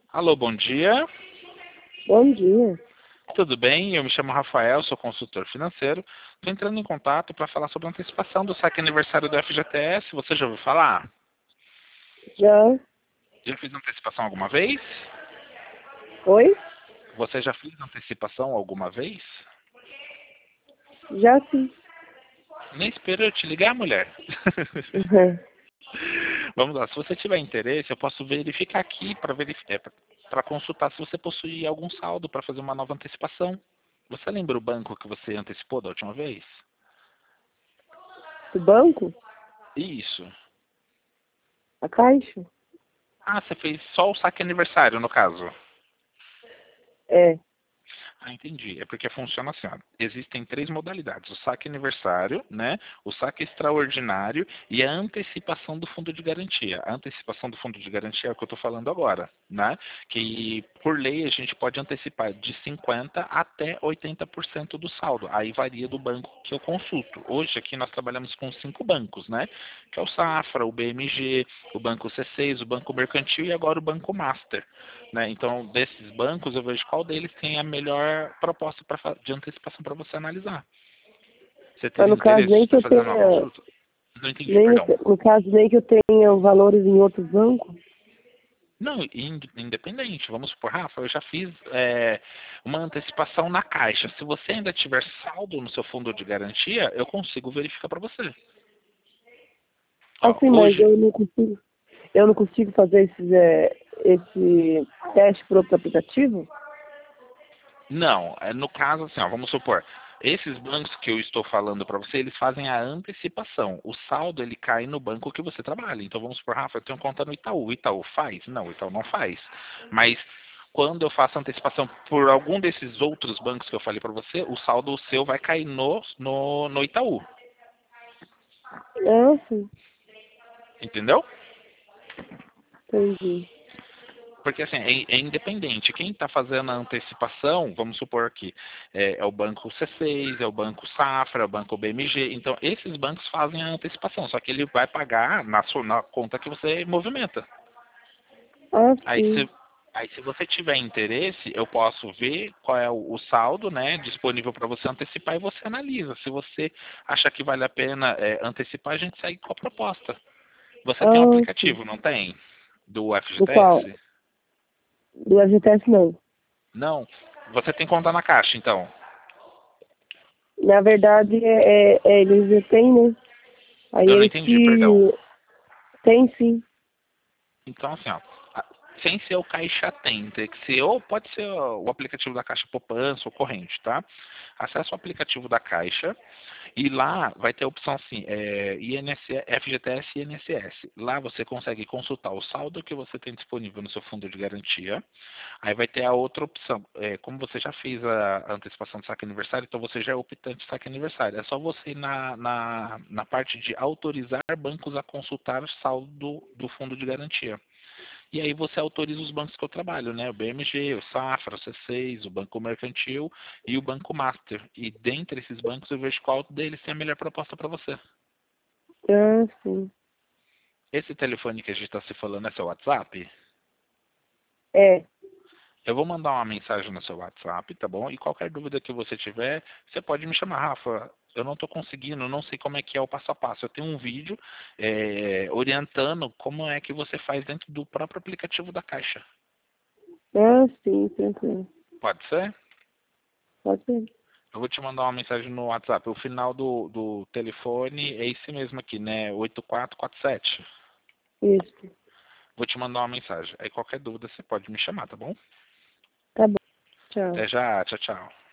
Alô, bom dia. Bom dia. Tudo bem? Eu me chamo Rafael, sou consultor financeiro. Estou entrando em contato para falar sobre a antecipação do saque aniversário do FGTS. Você já ouviu falar? Já? Já fez antecipação alguma vez? Oi? Você já fez antecipação alguma vez? Já sim. Nem espero eu te ligar, mulher. Uhum. Vamos lá, se você tiver interesse, eu posso verificar aqui para consultar se você possui algum saldo para fazer uma nova antecipação. Você lembra o banco que você antecipou da última vez? Do banco? Isso. A Caixa? Ah, você fez só o saque aniversário, no caso. É. Ah, entendi. É porque funciona assim, ó. Existem três modalidades: o saque aniversário, né? O saque extraordinário e a antecipação do fundo de garantia. A antecipação do fundo de garantia é o que eu estou falando agora, né? Que por lei a gente pode antecipar de 50 até 80% do saldo. Aí varia do banco que eu consulto. Hoje aqui nós trabalhamos com 5 bancos, né? Que é o Safra, o BMG, o Banco C6, o Banco Mercantil e agora o Banco Master. Né? Então, desses bancos, eu vejo qual deles tem a melhor proposta de antecipação para você analisar. Você Mas teria no caso interesse de nem que estar eu fazendo uma tenha. consulta? Não entendi, perdão. No caso nem que eu tenha valores em outros bancos. Não, independente. Vamos supor, Rafa, eu já fiz uma antecipação na Caixa. Se você ainda tiver saldo no seu fundo de garantia, eu consigo verificar para você. Ó, Assim, mas hoje, eu não consigo. Eu não consigo fazer esse teste por outro aplicativo? não, no caso assim, ó, vamos supor, esses bancos que eu estou falando para você, eles fazem a antecipação. O saldo ele cai no banco que você trabalha. Então vamos supor, Rafa, eu tenho conta no Itaú. O Itaú faz? Não, o Itaú não faz. Mas quando eu faço antecipação por algum desses outros bancos que eu falei para você, o saldo seu vai cair no Itaú. Ah, sim. Entendeu? Entendi. Porque assim, é independente. Quem está fazendo a antecipação, vamos supor aqui, é o Banco C6, é o Banco Safra, é o Banco BMG. Então, esses bancos fazem a antecipação, só que ele vai pagar na conta que você movimenta. Ah, Aí sim. se, aí, se você tiver interesse, eu posso ver qual é o saldo, né, disponível para você antecipar e você analisa. Se você achar que vale a pena antecipar, a gente segue com a proposta. Você tem um Ah, sim. aplicativo, não tem? Do Do qual? FGTS? Do FGTS não. Não. Você tem conta na Caixa, então. Na verdade, eles já têm, né? Aí Eu não entendi, perdão. esse. Tem sim. Então, assim, ó, sem ser o Caixa Tem, tem que ser, ou pode ser o aplicativo da Caixa Poupança ou corrente, tá? Acesse o aplicativo da Caixa e lá vai ter a opção assim, FGTS e INSS. Lá você consegue consultar o saldo que você tem disponível no seu fundo de garantia. Aí vai ter a outra opção. Como você já fez a antecipação do saque aniversário, então você já é optante de saque aniversário. É só você ir na parte de autorizar bancos a consultar o saldo do fundo de garantia. E aí você autoriza os bancos que eu trabalho, né? O BMG, o Safra, o C6, o Banco Mercantil e o Banco Master. E dentre esses bancos eu vejo qual deles tem a melhor proposta para você. Ah, sim. Esse telefone que a gente está se falando é seu WhatsApp? É. Eu vou mandar uma mensagem no seu WhatsApp, tá bom? E qualquer dúvida que você tiver, você pode me chamar, Rafa. Eu não estou conseguindo, não sei como é que é o passo a passo. Eu tenho um vídeo orientando como é que você faz dentro do próprio aplicativo da Caixa. Ah, sim, tranquilo. Pode ser? Pode ser. Eu vou te mandar uma mensagem no WhatsApp. O final do telefone é esse mesmo aqui, né? 8447. Isso. Vou te mandar uma mensagem. Aí qualquer dúvida você pode me chamar, tá bom? Tá bom. Tchau. Até já. Tchau, tchau.